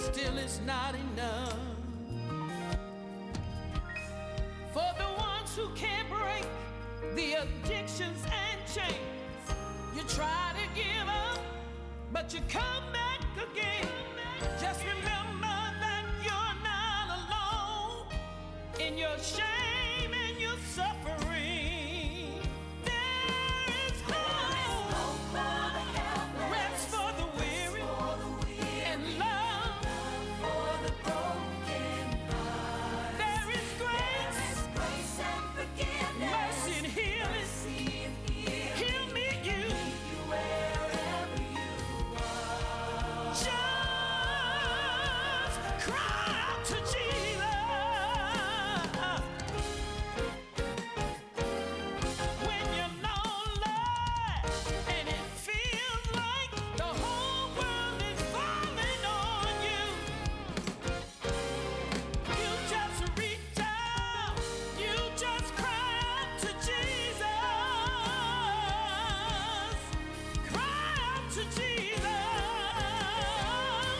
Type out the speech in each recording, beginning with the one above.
still it's not enough. For the ones who can't break the addictions and chains, you try to give up, but you come back again. Just remember that you're not alone in your shame and your suffering. There is hope for the helpless, rest for the weary, and love for the broken heart. There is grace and forgiveness, mercy and healing. He'll meet you wherever you are. Just cry out to Jesus when you're lonely and it feels like the whole world is falling on you. You just reach out, you just cry out to Jesus. Cry out to Jesus.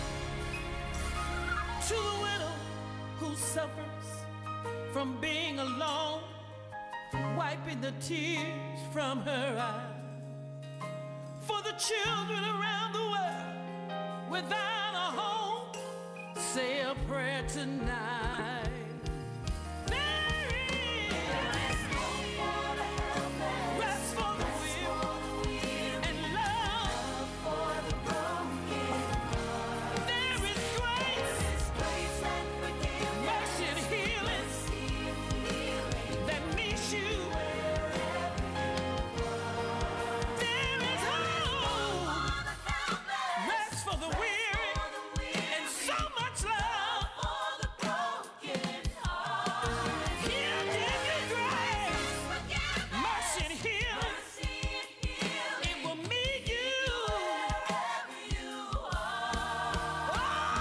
To the widow who suffers from being alone, wiping the tears from her eyes. For the children around the world without a home, say a prayer tonight. There is hope for the helpless, rest for the weary, and love for the broken heart. There is grace and forgiveness, mercy and healing that meets you wherever you are. There is hope, rest for the weary, and so much love for the broken heart. He'll give you grace, mercy and healing. It will meet you wherever you are.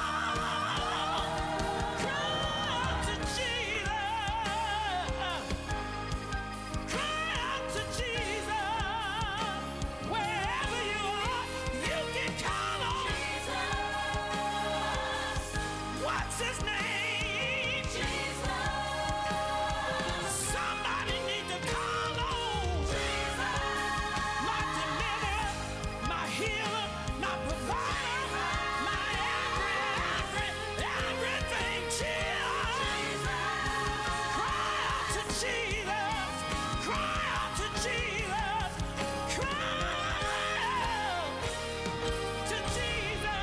Cry out to Jesus. Cry out to Jesus. Wherever you are, you can call on Jesus. What's his name? Jesus. Somebody need to call on Jesus. My deliverer, my healer, my provider, my everything. Jesus. Cry out to Jesus. Cry out to Jesus. Cry out to Jesus.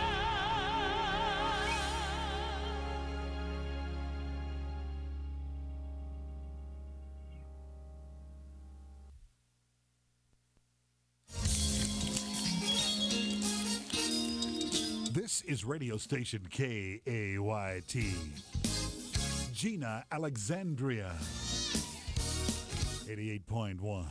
This is radio station KAYT. Gina Alexandria. 88.1.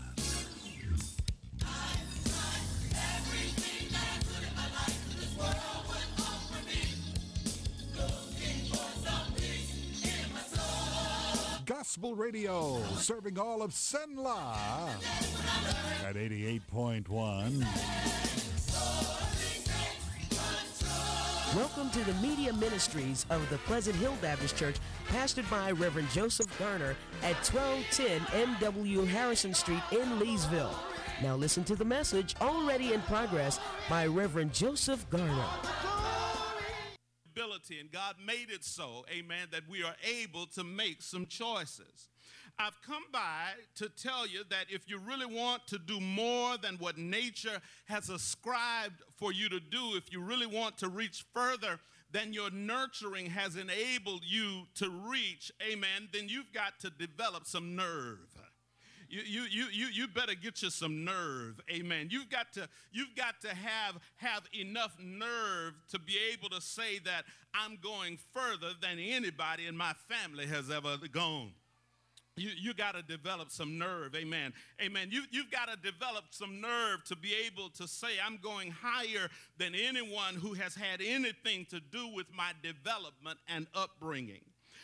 Everything that I could in my life in this world would offer me. Looking for some peace in my soul. Gospel radio, serving all of Senla at 88.1. Welcome to the media ministries of the Pleasant Hill Baptist Church, pastored by Reverend Joseph Garner at 1210 MW Harrison Street in Leesville. Now listen to the message already in progress by Reverend Joseph Garner. Ability, and God made it so, amen, that we are able to make some choices. I've come by to tell you that if you really want to do more than what nature has ascribed for you to do, if you really want to reach further than your nurturing has enabled you to reach, amen, then you've got to develop some nerve. You better get you some nerve, amen. You've got to have enough nerve to be able to say that I'm going further than anybody in my family has ever gone. You got to develop some nerve, amen. Amen. You've got to develop some nerve to be able to say I'm going higher than anyone who has had anything to do with my development and upbringing.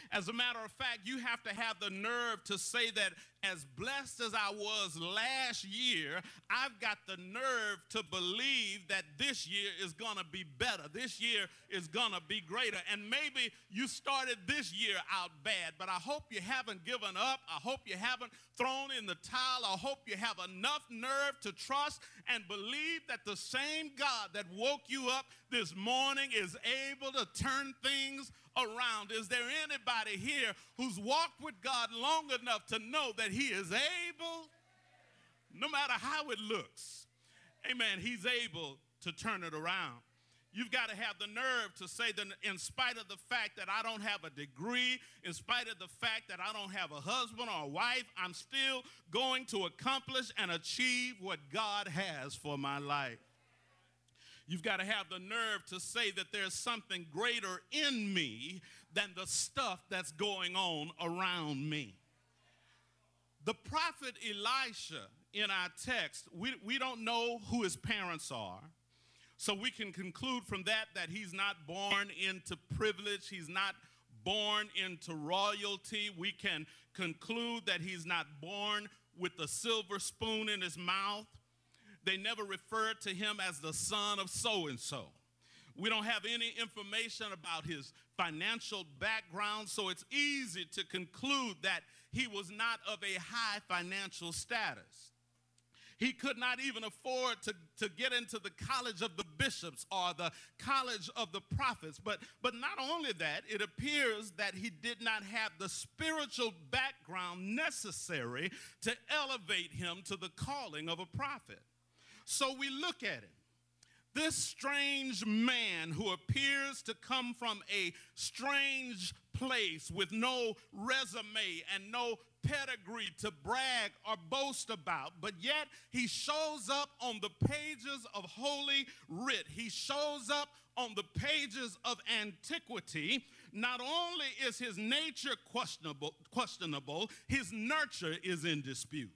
As a matter of fact, you have to have the nerve to say that as blessed as I was last year, I've got the nerve to believe that this year is going to be better. This year is going to be greater. And maybe you started this year out bad, but I hope you haven't given up. I hope you haven't thrown in the towel. I hope you have enough nerve to trust and believe that the same God that woke you up this morning is able to turn things around. Is there anybody here who's walked with God long enough to know that he is able, no matter how it looks, amen, he's able to turn it around? You've got to have the nerve to say that in spite of the fact that I don't have a degree, in spite of the fact that I don't have a husband or a wife, I'm still going to accomplish and achieve what God has for my life. You've got to have the nerve to say that there's something greater in me than the stuff that's going on around me. The prophet Elisha in our text, we don't know who his parents are. So we can conclude from that he's not born into privilege. He's not born into royalty. We can conclude that he's not born with a silver spoon in his mouth. They never referred to him as the son of so-and-so. We don't have any information about his financial background, so it's easy to conclude that he was not of a high financial status. He could not even afford to get into the college of the bishops or the college of the prophets. But not only that, it appears that he did not have the spiritual background necessary to elevate him to the calling of a prophet. So we look at him. This strange man who appears to come from a strange place with no resume and no pedigree to brag or boast about, but yet he shows up on the pages of Holy Writ. He shows up on the pages of antiquity. Not only is his nature questionable, his nurture is in dispute.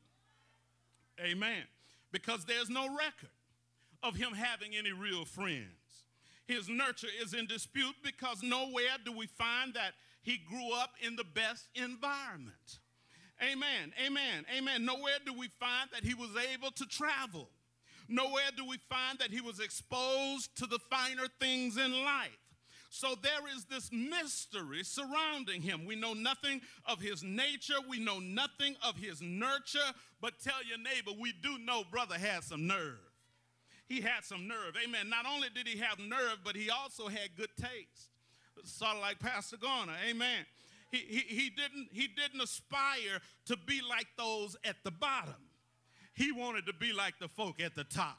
Amen. Because there's no record of him having any real friends. His nurture is in dispute because nowhere do we find that he grew up in the best environment. Amen, amen, amen. Nowhere do we find that he was able to travel. Nowhere do we find that he was exposed to the finer things in life. So there is this mystery surrounding him. We know nothing of his nature. We know nothing of his nurture. But tell your neighbor, we do know brother had some nerve. He had some nerve. Amen. Not only did he have nerve, but he also had good taste. Sort of like Pastor Garner. Amen. He didn't aspire to be like those at the bottom. He wanted to be like the folk at the top.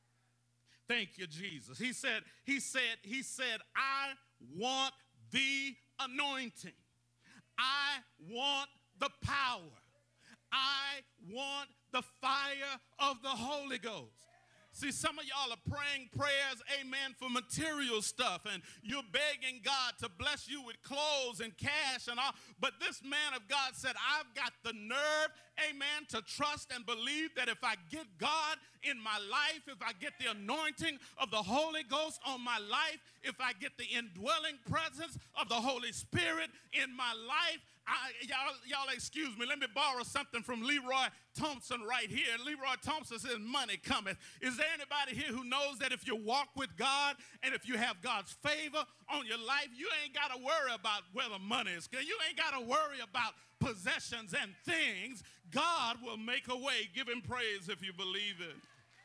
Thank you, Jesus. He said, I want the anointing. I want the power. I want the fire of the Holy Ghost. See, some of y'all are praying prayers, amen, for material stuff, and you're begging God to bless you with clothes and cash and all. But this man of God said, I've got the nerve, amen, to trust and believe that if I get God in my life, if I get the anointing of the Holy Ghost on my life, if I get the indwelling presence of the Holy Spirit in my life, y'all excuse me, let me borrow something from Leroy Thompson right here. Leroy Thompson says, money cometh. Is there anybody here who knows that if you walk with God and if you have God's favor on your life, you ain't got to worry about where the money is? You ain't got to worry about possessions and things. God will make a way. Give him praise if you believe it.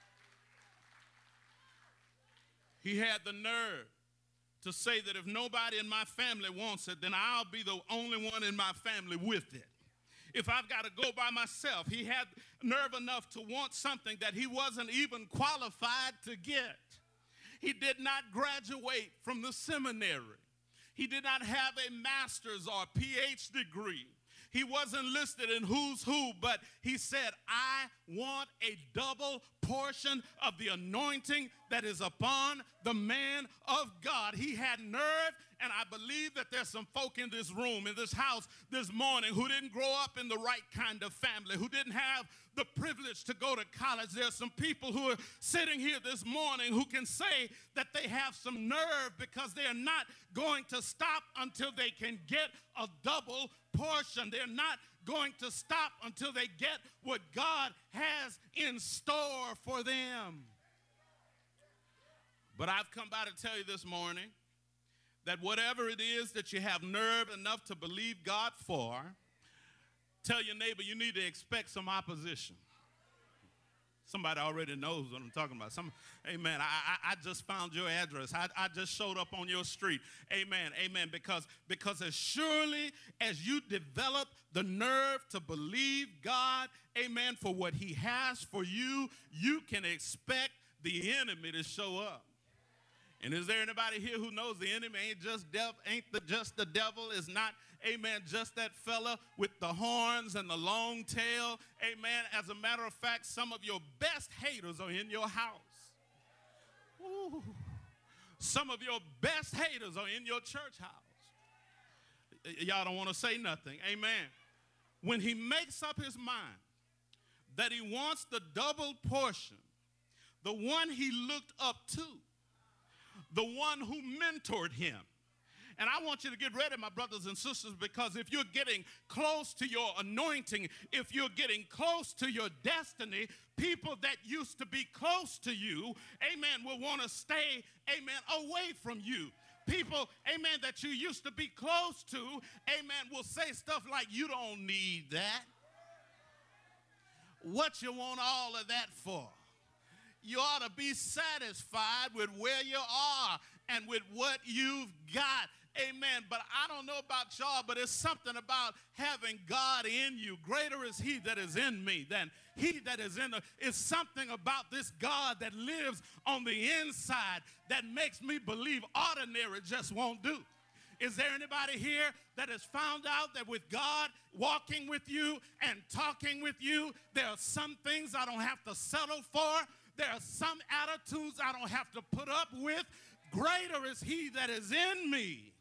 He had the nerve to say that if nobody in my family wants it, then I'll be the only one in my family with it. If I've got to go by myself, he had nerve enough to want something that he wasn't even qualified to get. He did not graduate from the seminary. He did not have a master's or PhD degree. He wasn't listed in who's who, but he said, I want a double portion of the anointing that is upon the man of God. He had nerve, and I believe that there's some folk in this room, in this house this morning who didn't grow up in the right kind of family, who didn't have the privilege to go to college. There's some people who are sitting here this morning who can say that they have some nerve because they are not going to stop until they can get a double portion. They're not going to stop until they get what God has in store for them. But I've come by to tell you this morning that whatever it is that you have nerve enough to believe God for, tell your neighbor you need to expect some opposition. Somebody already knows what I'm talking about. Amen. I just found your address. I just showed up on your street. Amen. Amen. Because as surely as you develop the nerve to believe God, amen, for what he has for you, you can expect the enemy to show up. And is there anybody here who knows the enemy ain't just the devil, is not, amen, just that fella with the horns and the long tail? Amen. As a matter of fact, some of your best haters are in your house. Ooh. Some of your best haters are in your church house. Y'all don't want to say nothing. Amen. When he makes up his mind that he wants the double portion, the one he looked up to, the one who mentored him. And I want you to get ready, my brothers and sisters, because if you're getting close to your anointing, if you're getting close to your destiny, people that used to be close to you, amen, will want to stay, amen, away from you. People, amen, that you used to be close to, amen, will say stuff like, you don't need that. What you want all of that for? You ought to be satisfied with where you are and with what you've got. Amen. But I don't know about y'all, but it's something about having God in you. Greater is he that is in me than he that is in the. It's something about this God that lives on the inside that makes me believe ordinary just won't do. Is there anybody here that has found out that with God walking with you and talking with you, there are some things I don't have to settle for? There are some attitudes I don't have to put up with. Greater is he that is in me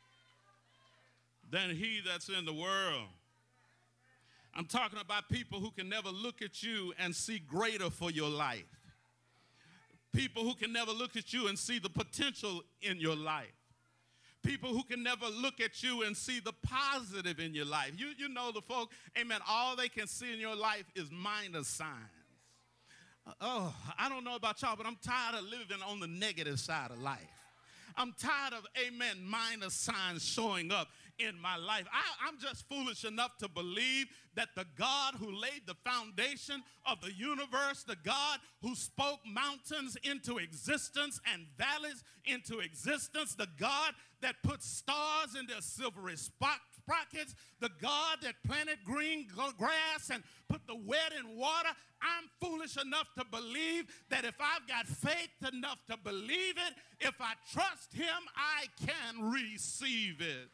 than he that's in the world. I'm talking about people who can never look at you and see greater for your life. People who can never look at you and see the potential in your life. People who can never look at you and see the positive in your life. You know the folk, amen, all they can see in your life is minus signs. Oh, I don't know about y'all, but I'm tired of living on the negative side of life. I'm tired of, amen, minor signs showing up in my life. I'm just foolish enough to believe that the God who laid the foundation of the universe, the God who spoke mountains into existence and valleys into existence, the God that put stars in their silvery sprockets, the God that planted green grass and put the wet in water, I'm foolish enough to believe that if I've got faith enough to believe it, if I trust him, I can receive it.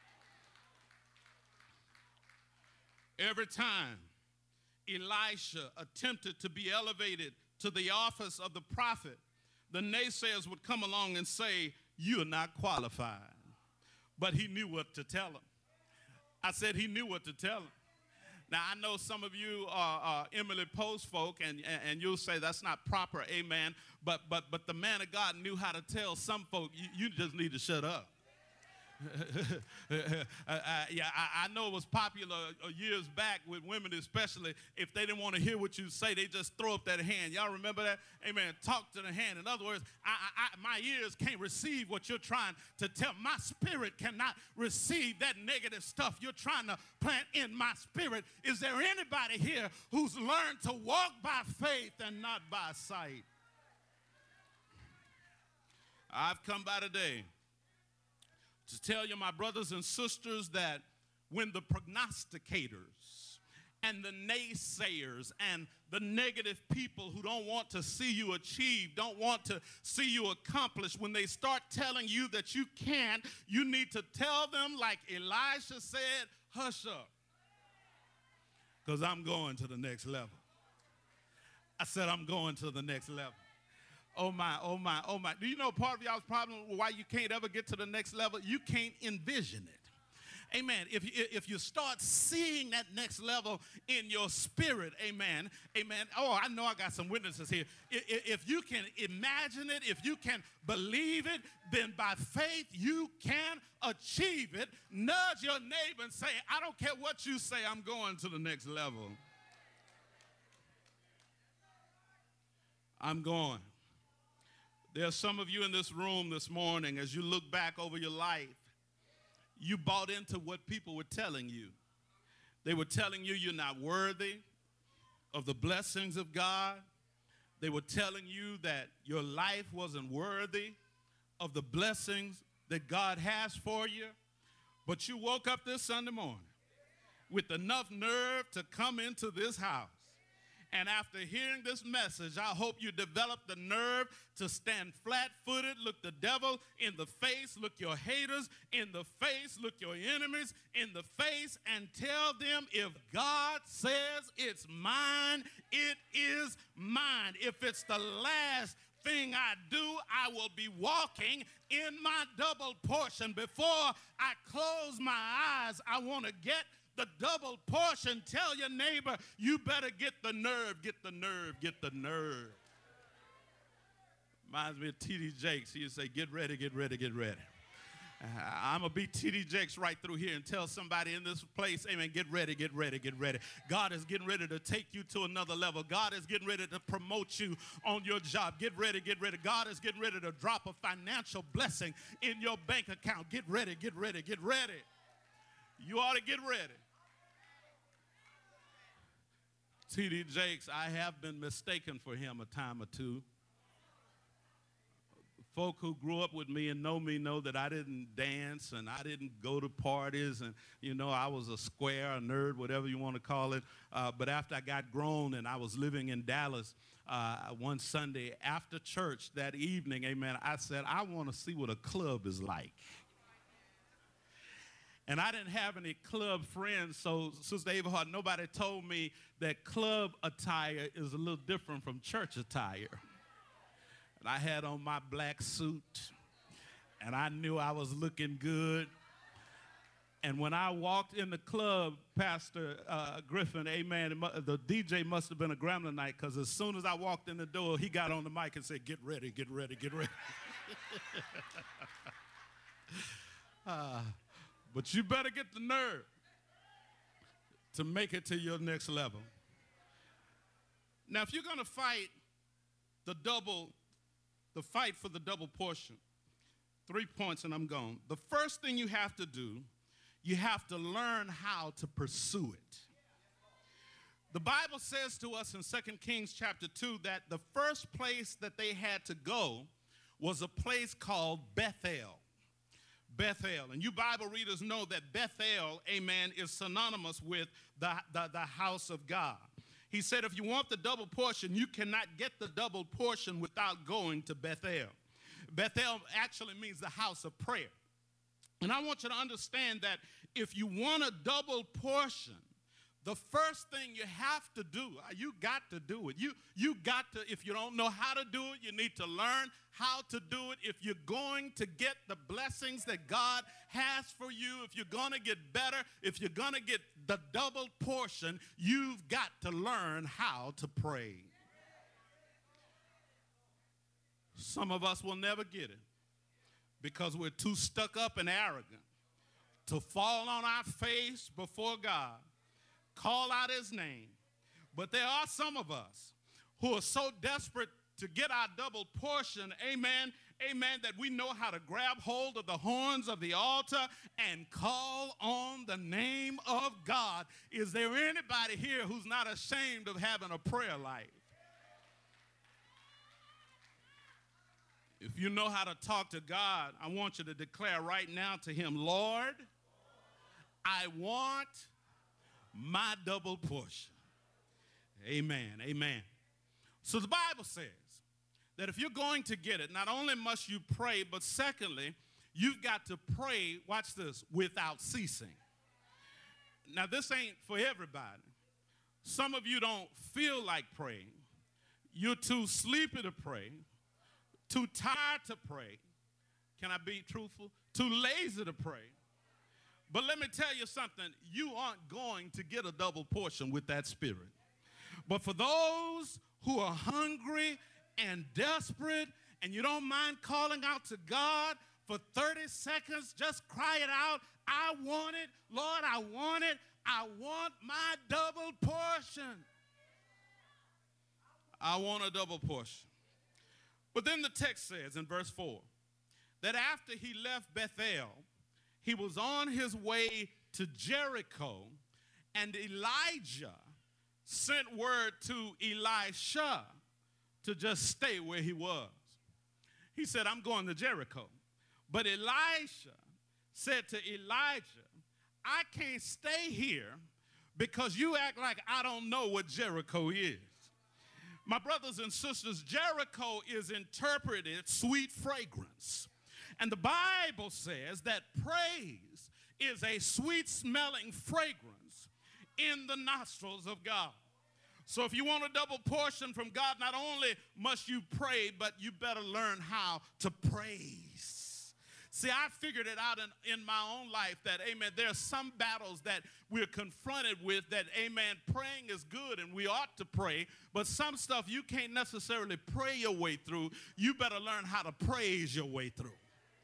Every time Elisha attempted to be elevated to the office of the prophet, the naysayers would come along and say, you're not qualified. But he knew what to tell them. I said he knew what to tell them. Now, I know some of you are Emily Post folk, and you'll say that's not proper, amen. But the man of God knew how to tell some folk, you just need to shut up. I know it was popular years back with women especially. If they didn't want to hear what you say, they just throw up that hand. Y'all remember that? Amen. Talk to the hand. In other words, my ears can't receive what you're trying to tell. My spirit cannot receive that negative stuff you're trying to plant in my spirit. Is there anybody here who's learned to walk by faith and not by sight? I've come by today to tell you, my brothers and sisters, that when the prognosticators and the naysayers and the negative people who don't want to see you achieve, don't want to see you accomplish, when they start telling you that you can't, you need to tell them like Elisha said, hush up, because I'm going to the next level. I said, I'm going to the next level. Oh my, oh my, oh my. Do you know part of y'all's problem why you can't ever get to the next level? You can't envision it. Amen. If you start seeing that next level in your spirit, amen, amen. Oh, I know I got some witnesses here. If you can imagine it, if you can believe it, then by faith you can achieve it. Nudge your neighbor and say, I don't care what you say, I'm going to the next level. I'm going. There are some of you in this room this morning, as you look back over your life, you bought into what people were telling you. They were telling you you're not worthy of the blessings of God. They were telling you that your life wasn't worthy of the blessings that God has for you. But you woke up this Sunday morning with enough nerve to come into this house. And after hearing this message, I hope you develop the nerve to stand flat-footed, look the devil in the face, look your haters in the face, look your enemies in the face, and tell them, if God says it's mine, it is mine. If it's the last thing I do, I will be walking in my double portion. Before I close my eyes, I want to get the double portion. Tell your neighbor, you better get the nerve, get the nerve, get the nerve. Reminds me of T.D. Jakes. He used to say, get ready, get ready, get ready. I'm going to be T.D. Jakes right through here and tell somebody in this place, amen, get ready, get ready, get ready. God is getting ready to take you to another level. God is getting ready to promote you on your job. Get ready, get ready. God is getting ready to drop a financial blessing in your bank account. Get ready, get ready, get ready. You ought to get ready. T.D. Jakes, I have been mistaken for him a time or two. Folk who grew up with me and know me know that I didn't dance and I didn't go to parties and, you know, I was a square, a nerd, whatever you want to call it. But after I got grown and I was living in Dallas one Sunday after church that evening, amen, I said, I want to see what a club is like. And I didn't have any club friends, so Sister Avahart, nobody told me that club attire is a little different from church attire. And I had on my black suit, and I knew I was looking good. And when I walked in the club, Pastor Griffin, amen, the DJ must have been a Gremlin night, because as soon as I walked in the door, he got on the mic and said, get ready, get ready, get ready. But you better get the nerve to make it to your next level. Now, if you're going to fight the fight for the double portion, 3 points and I'm gone. The first thing you have to do, you have to learn how to pursue it. The Bible says to us in 2 Kings chapter 2 that the first place that they had to go was a place called Bethel. Bethel. And you Bible readers know that Bethel, amen, is synonymous with the house of God. He said if you want the double portion, you cannot get the double portion without going to Bethel. Bethel actually means the house of prayer. And I want you to understand that if you want a double portion, the first thing you have to do, you got to do it. You got to, if you don't know how to do it, you need to learn how to do it. If you're going to get the blessings that God has for you, if you're going to get better, if you're going to get the double portion, you've got to learn how to pray. Some of us will never get it because we're too stuck up and arrogant to fall on our face before God, call out his name. But there are some of us who are so desperate to get our double portion, amen, amen, that we know how to grab hold of the horns of the altar and call on the name of God. Is there anybody here who's not ashamed of having a prayer life? If you know how to talk to God, I want you to declare right now to him, Lord, I want my double portion. Amen, amen. So the Bible says that if you're going to get it, not only must you pray, but secondly, you've got to pray, watch this, without ceasing. Now, this ain't for everybody. Some of you don't feel like praying. You're too sleepy to pray, too tired to pray. Can I be truthful? Too lazy to pray. But let me tell you something. You aren't going to get a double portion with that spirit. But for those who are hungry and desperate, and you don't mind calling out to God for 30 seconds, just cry it out. I want it. Lord, I want it. I want my double portion. I want a double portion. But then the text says in verse 4 that after he left Bethel, he was on his way to Jericho, and Elijah sent word to Elisha to just stay where he was. He said, I'm going to Jericho. But Elisha said to Elijah, I can't stay here because you act like I don't know what Jericho is. My brothers and sisters, Jericho is interpreted sweet fragrance. And the Bible says that praise is a sweet smelling fragrance in the nostrils of God. So if you want a double portion from God, not only must you pray, but you better learn how to praise. See, I figured it out in my own life that, amen, there are some battles that we're confronted with that, amen, praying is good and we ought to pray, but some stuff you can't necessarily pray your way through. You better learn how to praise your way through.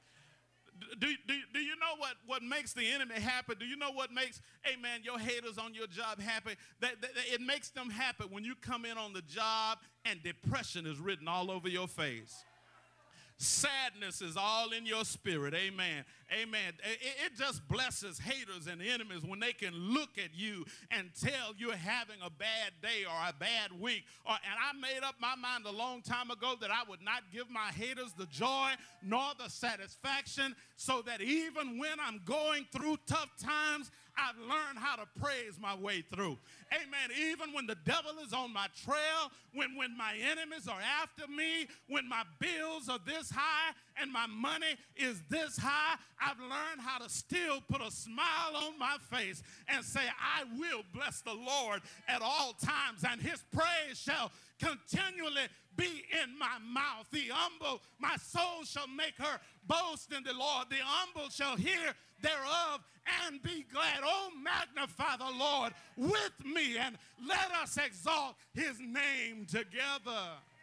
Do you know what makes the enemy happy? Do you know what makes, amen, your haters on your job happy? That it makes them happy when you come in on the job and depression is written all over your face. Sadness is all in your spirit. Amen. Amen. It just blesses haters and enemies when they can look at you and tell you're having a bad day or a bad week. And I made up my mind a long time ago that I would not give my haters the joy nor the satisfaction, so that even when I'm going through tough times, I've learned how to praise my way through. Amen. Even when the devil is on my trail, when my enemies are after me, when my bills are this high and my money is this high, I've learned how to still put a smile on my face and say, I will bless the Lord at all times, and his praise shall continually be in my mouth. The humble, my soul shall make her boast in the Lord. The humble shall hear thereof and be glad. Oh, magnify the Lord with me, and let us exalt his name together.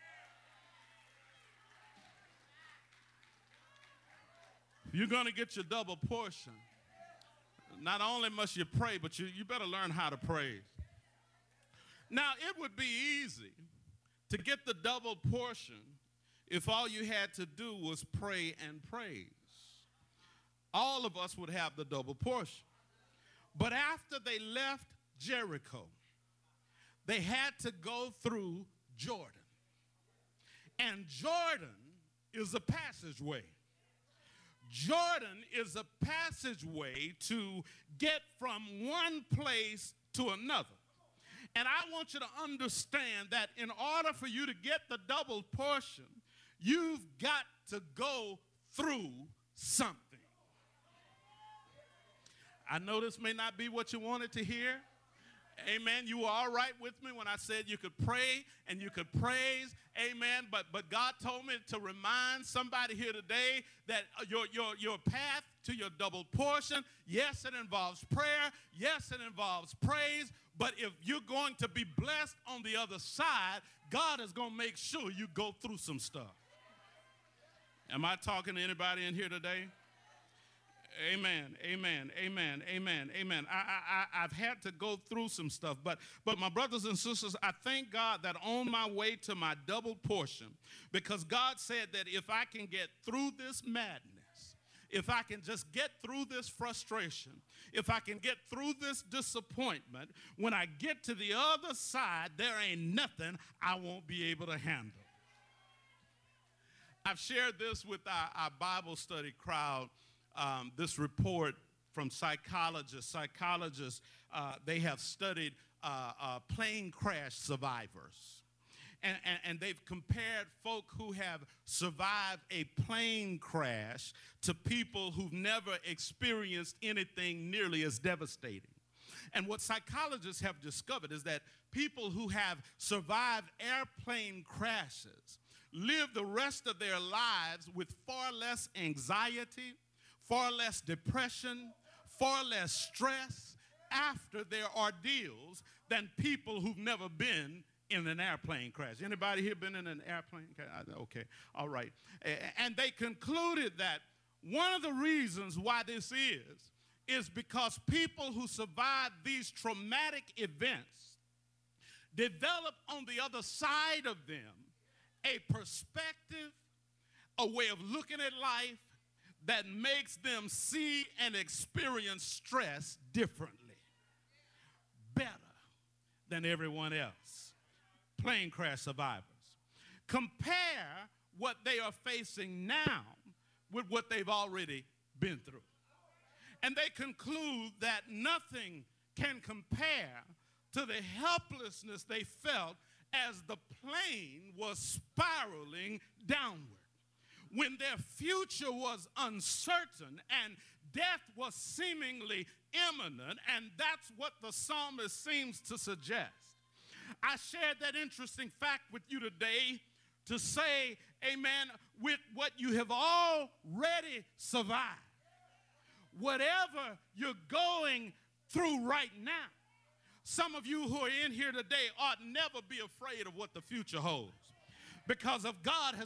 You're going to get your double portion. Not only must you pray, but you better learn how to praise. Now, it would be easy to get the double portion if all you had to do was pray and praise. All of us would have the double portion. But after they left Jericho, they had to go through Jordan. And Jordan is a passageway. Jordan is a passageway to get from one place to another. And I want you to understand that in order for you to get the double portion, you've got to go through something. I know this may not be what you wanted to hear. Amen. You were all right with me when I said you could pray and you could praise. Amen. But God told me to remind somebody here today that your path to your double portion, yes, it involves prayer. Yes, it involves praise. But if you're going to be blessed on the other side, God is going to make sure you go through some stuff. Am I talking to anybody in here today? Amen, amen, amen, amen, amen. I've had to go through some stuff, but my brothers and sisters, I thank God that on my way to my double portion, because God said that if I can get through this madness, if I can just get through this frustration, if I can get through this disappointment, when I get to the other side, there ain't nothing I won't be able to handle. I've shared this with our Bible study crowd. This report from psychologists. Psychologists, they have studied plane crash survivors. And they've compared folk who have survived a plane crash to people who've never experienced anything nearly as devastating. And what psychologists have discovered is that people who have survived airplane crashes live the rest of their lives with far less anxiety, far less depression, far less stress after their ordeals than people who've never been in an airplane crash. Anybody here been in an airplane crash? Okay, all right. And they concluded that one of the reasons why this is because people who survive these traumatic events develop on the other side of them a perspective, a way of looking at life that makes them see and experience stress differently, better than everyone else. Plane crash survivors. Compare what they are facing now with what they've already been through. And they conclude that nothing can compare to the helplessness they felt as the plane was spiraling downward, when their future was uncertain and death was seemingly imminent, and that's what the psalmist seems to suggest. I shared that interesting fact with you today to say, amen, with what you have already survived. Whatever you're going through right now, some of you who are in here today ought never be afraid of what the future holds because of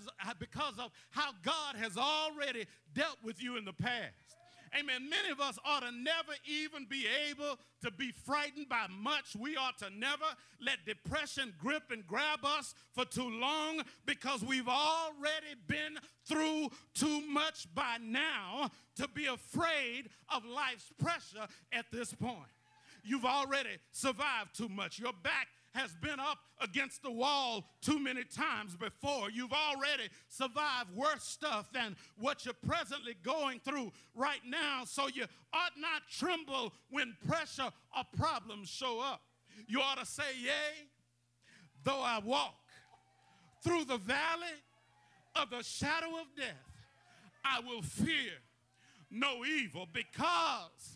how God has already dealt with you in the past. Amen. Many of us ought to never even be able to be frightened by much. We ought to never let depression grip and grab us for too long because we've already been through too much by now to be afraid of life's pressure at this point. You've already survived too much. Your back has been up against the wall too many times before. You've already survived worse stuff than what you're presently going through right now, so you ought not tremble when pressure or problems show up. You ought to say, yea, though I walk through the valley of the shadow of death, I will fear no evil, because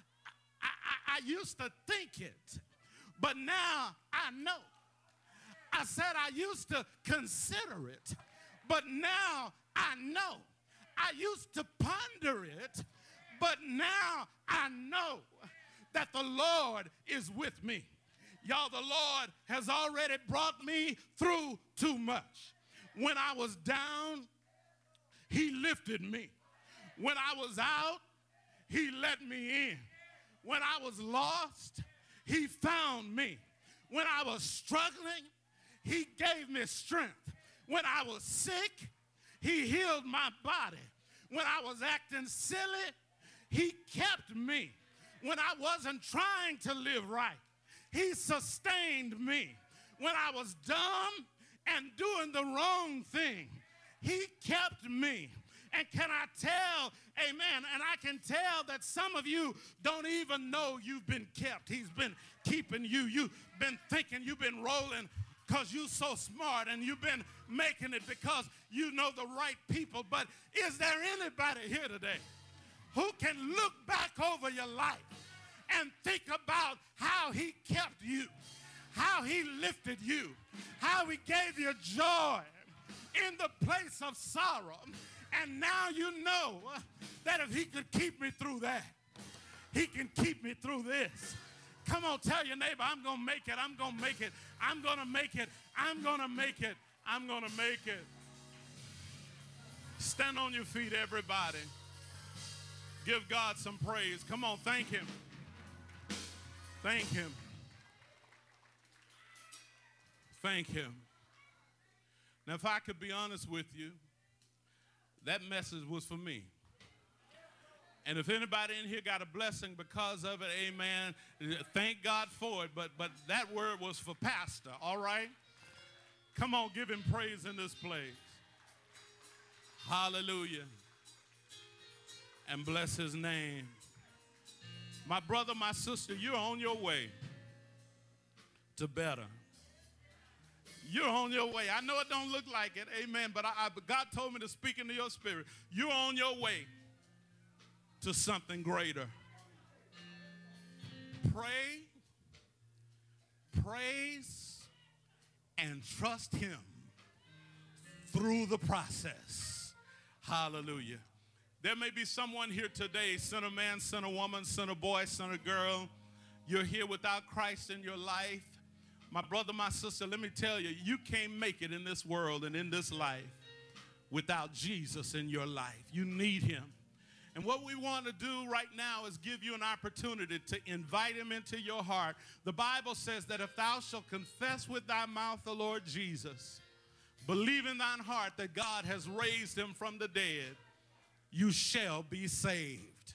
I used to think it, but now I know. I said I used to consider it, but now I know. I used to ponder it, but now I know that the Lord is with me. Y'all, the Lord has already brought me through too much. When I was down, he lifted me. When I was out, he let me in. When I was lost, he found me. When I was struggling, he gave me strength. When I was sick, he healed my body. When I was acting silly, he kept me. When I wasn't trying to live right, he sustained me. When I was dumb and doing the wrong thing, he kept me. And can I tell, amen, and I can tell that some of you don't even know you've been kept. He's been keeping you. You've been thinking you've been rolling because you're so smart, and you've been making it because you know the right people. But is there anybody here today who can look back over your life and think about how he kept you, how he lifted you, how he gave you joy in the place of sorrow? And now you know that if he could keep me through that, he can keep me through this. Come on, tell your neighbor, I'm going to make it, I'm going to make it, I'm going to make it, I'm going to make it, I'm going to make it. Stand on your feet, everybody. Give God some praise. Come on, thank him. Thank him. Thank him. Now, if I could be honest with you, that message was for me. And if anybody in here got a blessing because of it, amen, thank God for it. But that word was for Pastor, all right? Come on, give him praise in this place. Hallelujah. And bless his name. My brother, my sister, you're on your way to better. You're on your way. I know it don't look like it, amen, but God told me to speak into your spirit. You're on your way to something greater. Pray, praise, and trust him through the process. Hallelujah. There may be someone here today, sinner man, sinner woman, sinner boy, sinner girl. You're here without Christ in your life. My brother, my sister, let me tell you, you can't make it in this world and in this life without Jesus in your life. You need him. And what we want to do right now is give you an opportunity to invite him into your heart. The Bible says that if thou shalt confess with thy mouth the Lord Jesus, believe in thine heart that God has raised him from the dead, you shall be saved.